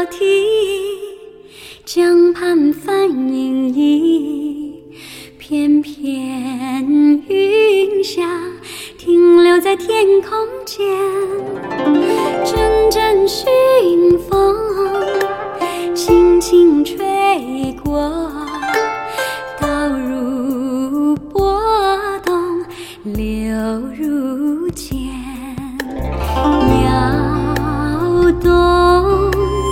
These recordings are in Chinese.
替，江畔繁影移，片片云霞停留在天空间，阵阵熏风轻轻吹过，倒入波动，流入间，摇动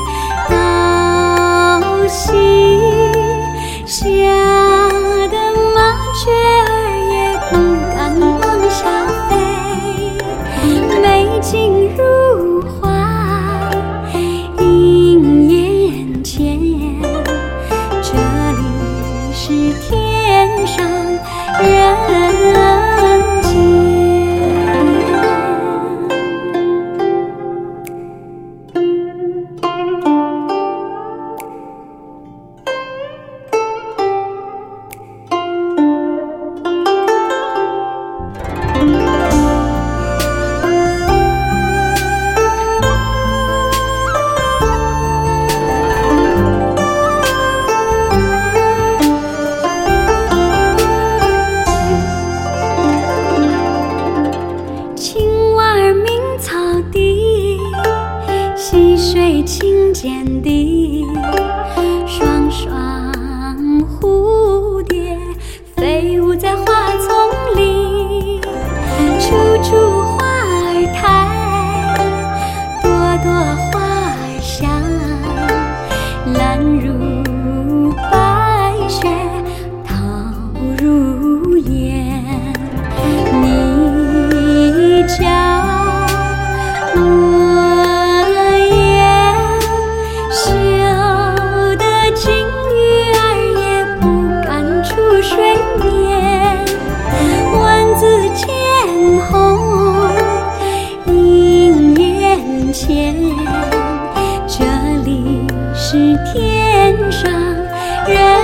到西，吓得麻雀儿也不敢往下飞，美景如画映眼前，这里是天上人间。溪水清涧地，双双蝴蝶飞舞在花丛里，处处花儿开，朵朵花儿香，蓝如白雪，桃如烟，你叫水面，万紫千红映眼前，这里是天上人